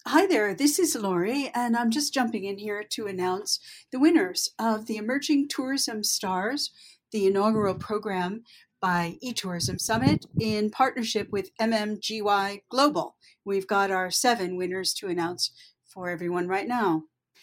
Hi there, this is Lori, and I'm just jumping in here to announce the winners of the Emerging Tourism Stars, the inaugural program by eTourism Summit in partnership with MMGY Global. We've got our 7 winners to announce for everyone right now.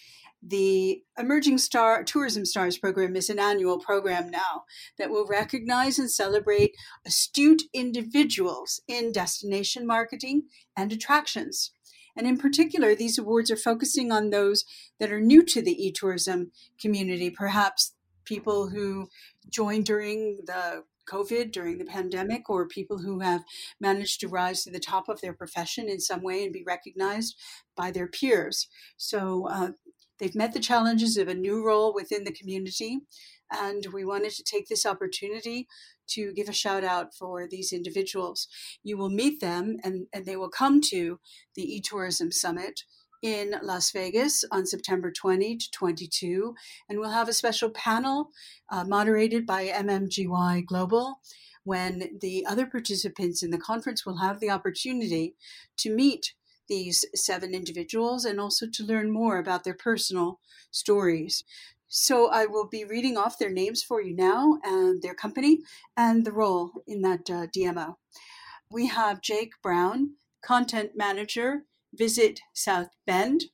The Emerging Tourism Stars program is an annual program now that will recognize and celebrate astute individuals in destination marketing and attractions. And in particular, these awards are focusing on those that are new to the e-tourism community, perhaps people who joined during the COVID, during the pandemic, or people who have managed to rise to the top of their profession in some way and be recognized by their peers. So they've met the challenges of a new role within the community, and we wanted to take this opportunity to give a shout out for these individuals. You will meet them, and they will come to the eTourism Summit in Las Vegas on September 20 to 22, and we'll have a special panel moderated by MMGY Global, when the other participants in the conference will have the opportunity to meet these 7 individuals and also to learn more about their personal stories. So I will be reading off their names for you now and their company and the role in that DMO. We have Jake Brown, Content Manager, Visit South Bend.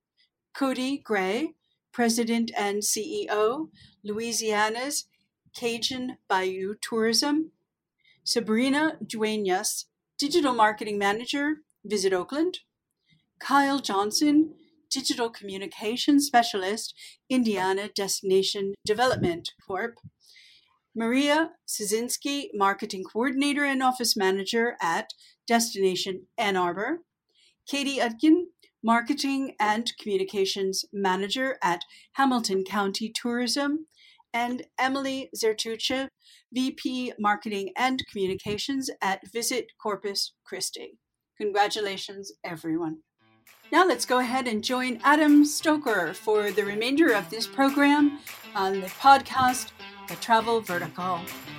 Cody Gray, President and CEO, Louisiana's Cajun Bayou Tourism. Sabrina Duenas, Digital Marketing Manager, Visit Oakland. Kyle Johnson, Digital Communications Specialist, Indiana Destination Development Corp. Maria Szynski, Marketing Coordinator and Office Manager at Destination Ann Arbor. Katie Utkin, Marketing and Communications Manager at Hamilton County Tourism. And Emily Zertucha, VP Marketing and Communications at Visit Corpus Christi. Congratulations, everyone. Now let's go ahead and join Adam Stoker for the remainder of this program on the podcast, The Travel Vertical.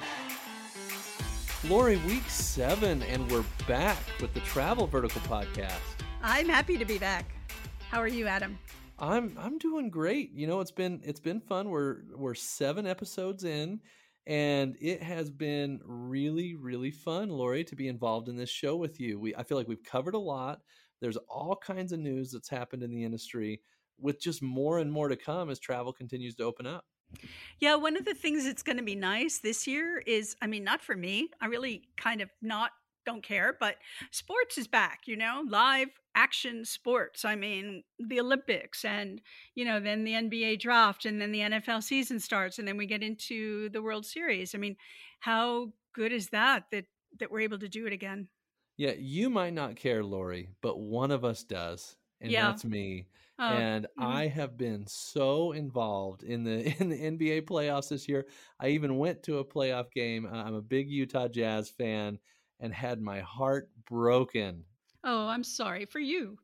Lori, week 7, and we're back with the Travel Vertical podcast. I'm happy to be back. How are you, Adam? I'm doing great. You know, it's been fun. We're 7 episodes in, and it has been really, really fun, Lori, to be involved in this show with you. I feel like we've covered a lot. There's all kinds of news that's happened in the industry, with just more and more to come as travel continues to open up. Yeah, one of the things that's going to be nice this year is, I mean, not for me, I really kind of don't care, but sports is back, live action sports. I mean, the Olympics and, then the NBA draft and then the NFL season starts and then we get into the World Series. I mean, how good is that we're able to do it again? Yeah, you might not care, Lori, but one of us does, and that's me. And I have been so involved in the NBA playoffs this year. I even went to a playoff game. I'm a big Utah Jazz fan and had my heart broken. Oh, I'm sorry for you.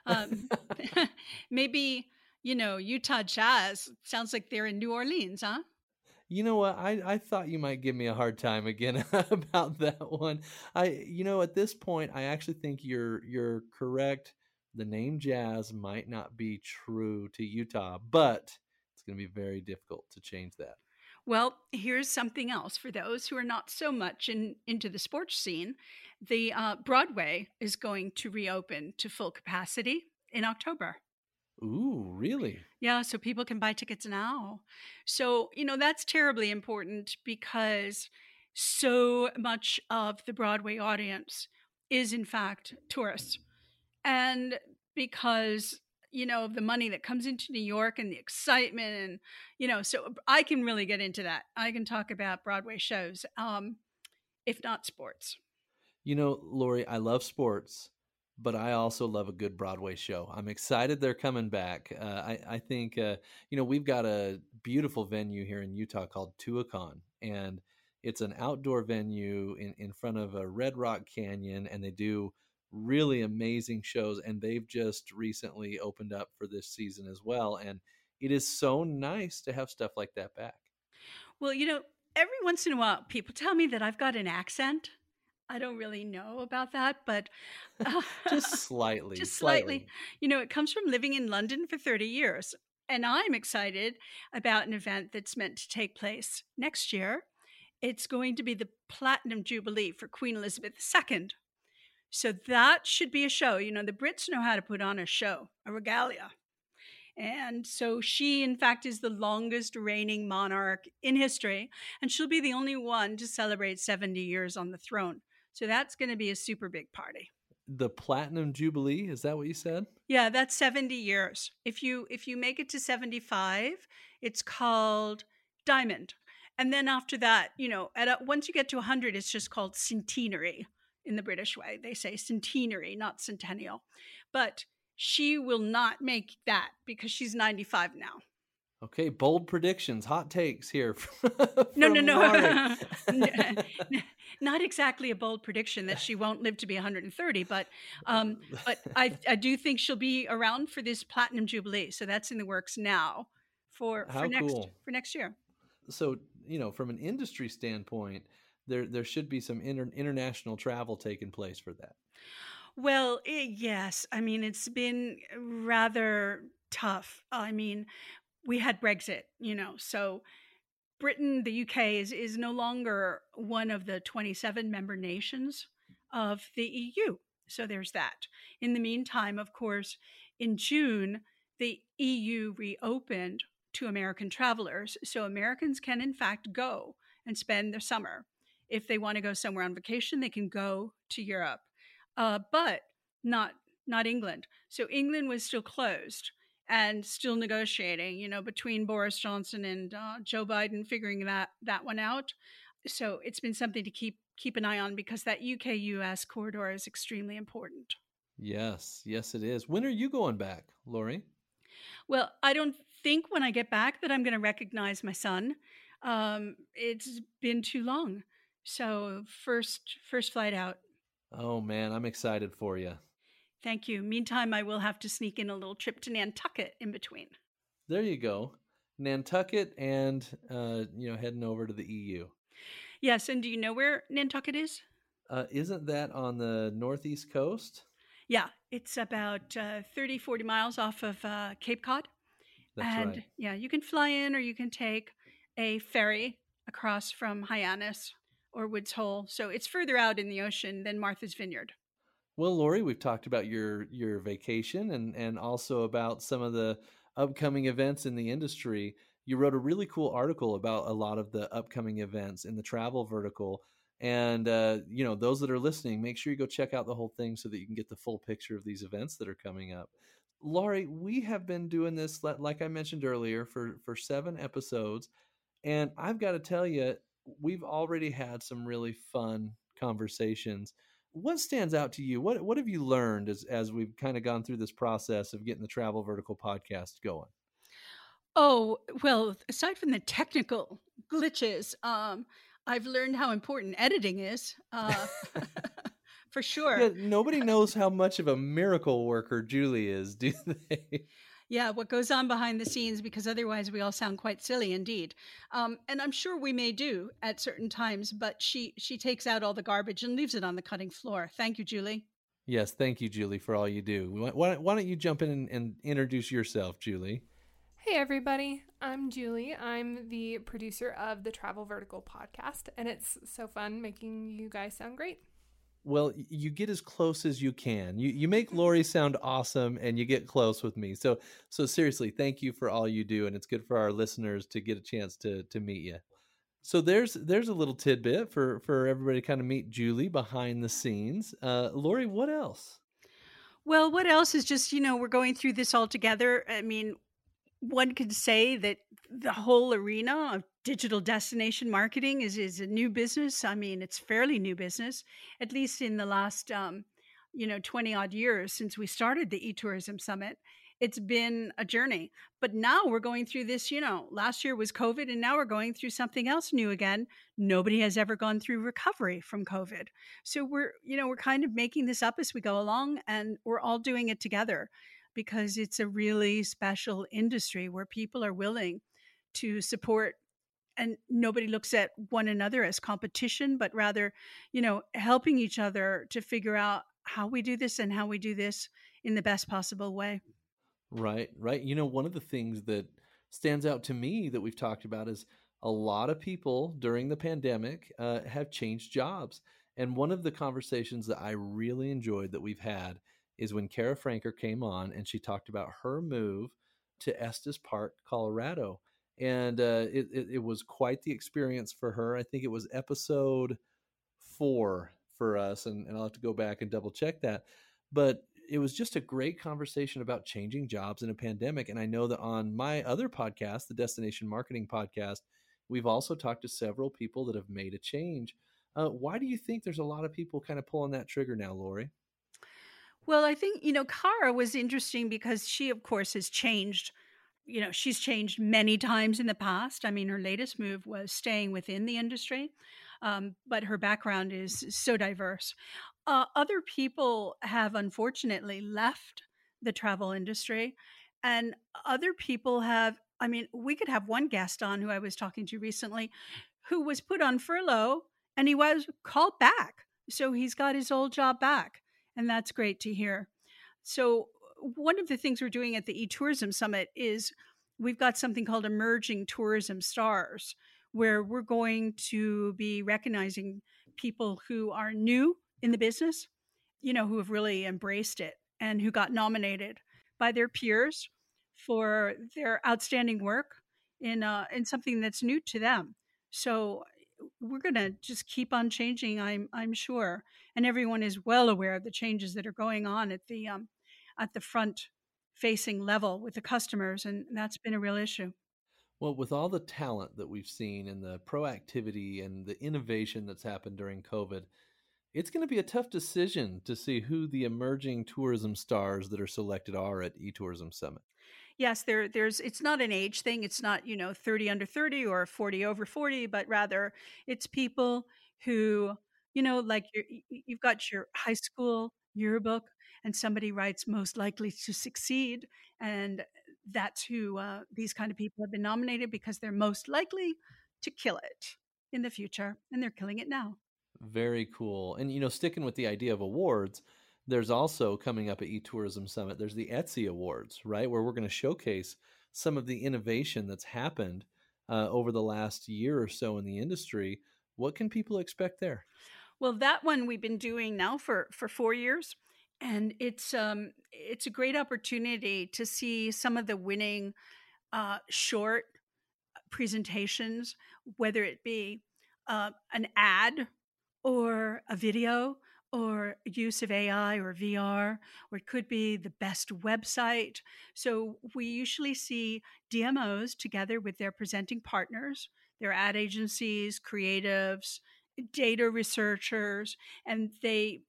Maybe, Utah Jazz sounds like they're in New Orleans, huh? You know what? I thought you might give me a hard time again about that one. At this point, I actually think you're correct. The name Jazz might not be true to Utah, but it's going to be very difficult to change that. Well, here's something else for those who are not so much into the sports scene. The Broadway is going to reopen to full capacity in October. Ooh, really? Yeah, so people can buy tickets now. So, that's terribly important because so much of the Broadway audience is, in fact, tourists. And because, of the money that comes into New York and the excitement and, so I can really get into that. I can talk about Broadway shows, if not sports. Lori, I love sports, but I also love a good Broadway show. I'm excited they're coming back. I think, we've got a beautiful venue here in Utah called Tuacahn, and it's an outdoor venue in front of a Red Rock Canyon, and they do really amazing shows, and they've just recently opened up for this season as well. And it is so nice to have stuff like that back. Well, every once in a while, people tell me that I've got an accent. I don't really know about that, but Just slightly, just slightly. slightly. It comes from living in London for 30 years. And I'm excited about an event that's meant to take place next year. It's going to be the Platinum Jubilee for Queen Elizabeth II. So that should be a show. The Brits know how to put on a show, a regalia. And so she, in fact, is the longest reigning monarch in history, and she'll be the only one to celebrate 70 years on the throne. So that's going to be a super big party. The Platinum Jubilee, is that what you said? Yeah, that's 70 years. If you make it to 75, it's called Diamond. And then after that, once you get to 100, it's just called centenary in the British way. They say centenary, not centennial. But she will not make that because she's 95 now. Okay, bold predictions, hot takes here. No. Laurie. Not exactly a bold prediction that she won't live to be 130, but I do think she'll be around for this Platinum Jubilee. So that's in the works now for next year. So, from an industry standpoint, there should be some international travel taking place for that. Well, yes. I mean, it's been rather tough. I mean, we had Brexit, so Britain, the UK, is no longer one of the 27 member nations of the EU. So there's that. In the meantime, of course, in June, the EU reopened to American travelers. So Americans can, in fact, go and spend their summer. If they want to go somewhere on vacation, they can go to Europe, but not England. So England was still closed and still negotiating, between Boris Johnson and Joe Biden, figuring that one out. So it's been something to keep an eye on because that UK-US corridor is extremely important. Yes, it is. When are you going back, Laurie? Well, I don't think when I get back that I'm going to recognize my son. It's been too long. So first flight out. Oh, man, I'm excited for you. Thank you. Meantime, I will have to sneak in a little trip to Nantucket in between. There you go. Nantucket and, heading over to the EU. Yes. And do you know where Nantucket is? Isn't that on the northeast coast? Yeah. It's about 30, 40 miles off of Cape Cod. That's right. Yeah, you can fly in or you can take a ferry across from Hyannis or Woods Hole. So it's further out in the ocean than Martha's Vineyard. Well, Laurie, we've talked about your vacation and also about some of the upcoming events in the industry. You wrote a really cool article about a lot of the upcoming events in the travel vertical. And, those that are listening, make sure you go check out the whole thing so that you can get the full picture of these events that are coming up. Laurie, we have been doing this, like I mentioned earlier, for 7 episodes. And I've got to tell you, we've already had some really fun conversations. What stands out to you? What have you learned as we've kind of gone through this process of getting the Travel Vertical podcast going? Oh, well, aside from the technical glitches, I've learned how important editing is, for sure. Yeah, nobody knows how much of a miracle worker Julie is, do they? Yeah, what goes on behind the scenes, because otherwise we all sound quite silly indeed. And I'm sure we may do at certain times, but she takes out all the garbage and leaves it on the cutting floor. Thank you, Julie. Yes, thank you, Julie, for all you do. Why don't you jump in and introduce yourself, Julie? Hey, everybody. I'm Julie. I'm the producer of the Travel Vertical podcast, and it's so fun making you guys sound great. Well, you get as close as you can. You make Laurie sound awesome, and you get close with me. So seriously, thank you for all you do, and it's good for our listeners to get a chance to meet you. So there's a little tidbit for everybody to kind of meet Julie behind the scenes. Laurie, what else? Well, what else is just, we're going through this all together. I mean, one could say that the whole arena of digital destination marketing is a new business. I mean, it's fairly new business, at least in the last, 20 odd years since we started the eTourism Summit. It's been a journey, but now we're going through this, last year was COVID and now we're going through something else new again. Nobody has ever gone through recovery from COVID. So we're kind of making this up as we go along, and we're all doing it together, because it's a really special industry where people are willing to support and nobody looks at one another as competition, but rather, helping each other to figure out how we do this and how we do this in the best possible way. Right, right. One of the things that stands out to me that we've talked about is a lot of people during the pandemic have changed jobs. And one of the conversations that I really enjoyed that we've had is when Kara Franker came on and she talked about her move to Estes Park, Colorado. And it was quite the experience for her. I think it was episode 4 for us, and I'll have to go back and double check that. But it was just a great conversation about changing jobs in a pandemic. And I know that on my other podcast, the Destination Marketing Podcast, we've also talked to several people that have made a change. Why do you think there's a lot of people kind of pulling that trigger now, Lori? Well, I think, Kara was interesting because she, of course, has changed. She's changed many times in the past. I mean, her latest move was staying within the industry, but her background is so diverse. Other people have unfortunately left the travel industry, and other people have. I mean, we could have one guest on who I was talking to recently who was put on furlough and he was called back. So he's got his old job back, and that's great to hear. So, one of the things we're doing at the eTourism Summit is we've got something called Emerging Tourism Stars, where we're going to be recognizing people who are new in the business, who have really embraced it and who got nominated by their peers for their outstanding work in something that's new to them. So we're going to just keep on changing, I'm sure, and everyone is well aware of the changes that are going on at the front facing level with the customers, and that's been a real issue. Well, with all the talent that we've seen and the proactivity and the innovation that's happened during COVID, it's going to be a tough decision to see who the emerging tourism stars that are selected are at eTourism Summit. Yes, there's it's not an age thing. It's not, 30 under 30 or 40 over 40, but rather it's people who, like you've got your high school yearbook and somebody writes most likely to succeed. And that's who these kind of people have been nominated because they're most likely to kill it in the future. And they're killing it now. Very cool. And, sticking with the idea of awards, there's also coming up at eTourism Summit, there's the Etsy Awards, right? Where we're going to showcase some of the innovation that's happened over the last year or so in the industry. What can people expect there? Well, that one we've been doing now for 4 years. And it's a great opportunity to see some of the winning short presentations, whether it be an ad or a video or use of AI or VR, or it could be the best website. So we usually see DMOs together with their presenting partners, their ad agencies, creatives, data researchers, and they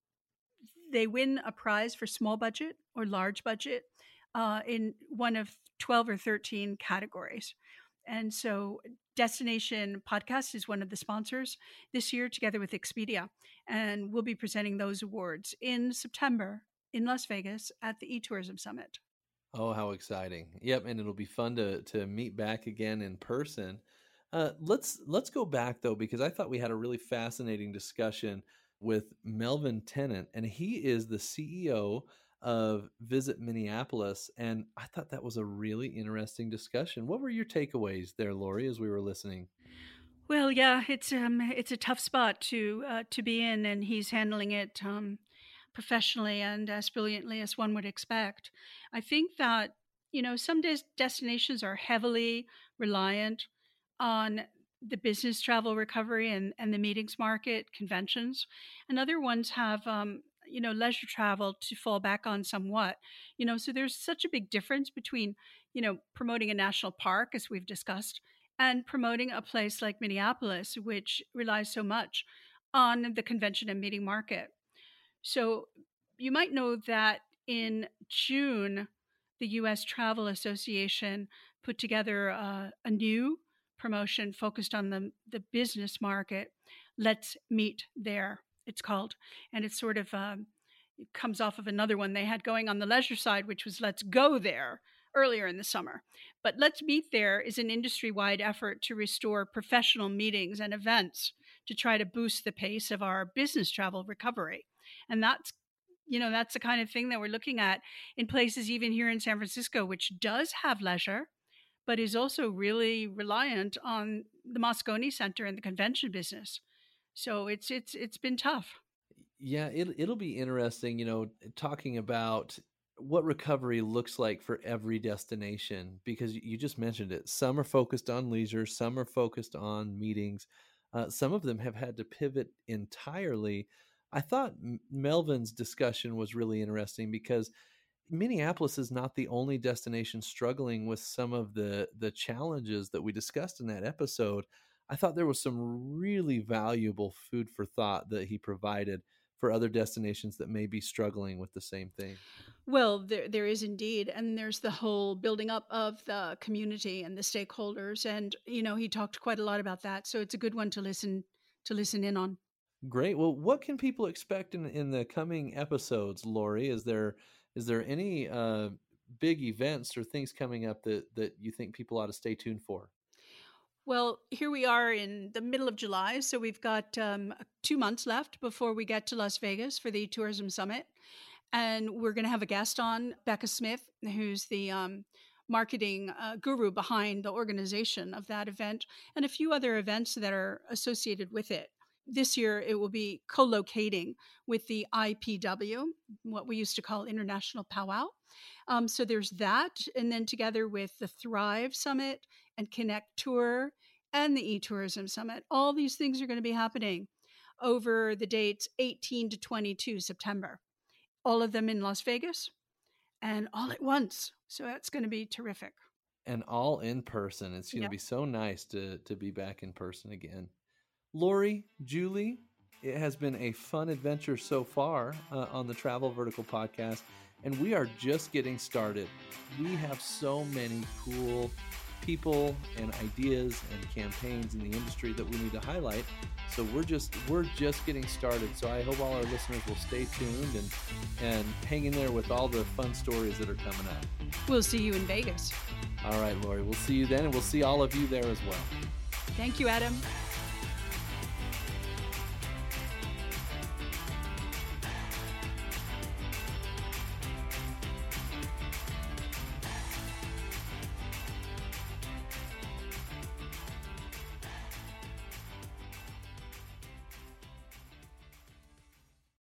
win a prize for small budget or large budget in one of 12 or 13 categories. And so Destination Podcast is one of the sponsors this year, together with Expedia. And we'll be presenting those awards in September in Las Vegas at the eTourism Summit. Oh, how exciting. Yep, and it'll be fun to meet back again in person. Let's go back, though, because I thought we had a really fascinating discussion with Melvin Tennant, and he is the CEO of Visit Minneapolis, and I thought that was a really interesting discussion. What were your takeaways there, Lori, as we were listening? Well, yeah, it's a tough spot to be in, and he's handling it professionally and as brilliantly as one would expect. I think that some destinations are heavily reliant on the business travel recovery and the meetings market, conventions, and other ones have leisure travel to fall back on somewhat. So there's such a big difference between promoting a national park, as we've discussed, and promoting a place like Minneapolis, which relies so much on the convention and meeting market. So you might know that in June, the U.S. Travel Association put together a new promotion focused on the business market. Let's Meet There, it's called. And it's sort of, it comes off of another one they had going on the leisure side, which was Let's Go There. earlier in the summer. But Let's Meet There is an industry-wide effort to restore professional meetings and events to try to boost the pace of our business travel recovery. And that's the kind of thing that we're looking at in places even here in San Francisco, which does have leisure, but is also really reliant on the Moscone Center and the convention business. So it's been tough. Yeah, it'll be interesting, talking about what recovery looks like for every destination, because you just mentioned it. Some are focused on leisure, some are focused on meetings. Some of them have had to pivot entirely. I thought Melvin's discussion was really interesting because Minneapolis is not the only destination struggling with some of the challenges that we discussed in that episode. I thought there was some really valuable food for thought that he provided for other destinations that may be struggling with the same thing. Well, there is indeed. And there's the whole building up of the community and the stakeholders. And, he talked quite a lot about that. So it's a good one to listen in on. Great. Well, what can people expect in the coming episodes, Lori? Is there any big events or things coming up that you think people ought to stay tuned for? Well, here we are in the middle of July, so we've got 2 months left before we get to Las Vegas for the Tourism Summit. And we're going to have a guest on, Becca Smith, who's the marketing guru behind the organization of that event, and a few other events that are associated with it. This year, it will be co-locating with the IPW, what we used to call International Powwow. So there's that. And then together with the Thrive Summit and Connect Tour and the eTourism Summit, all these things are going to be happening over the dates 18 to 22 September. All of them in Las Vegas and all at once. So that's going to be terrific. And all in person. It's going to be so nice to be back in person again. Lori, Julie, it has been a fun adventure so far on the Travel Vertical podcast, and we are just getting started. We have so many cool people and ideas and campaigns in the industry that we need to highlight. So we're just getting started. So I hope all our listeners will stay tuned and hang in there with all the fun stories that are coming up. We'll see you in Vegas. All right, Lori, we'll see you then, and we'll see all of you there as well. Thank you, Adam.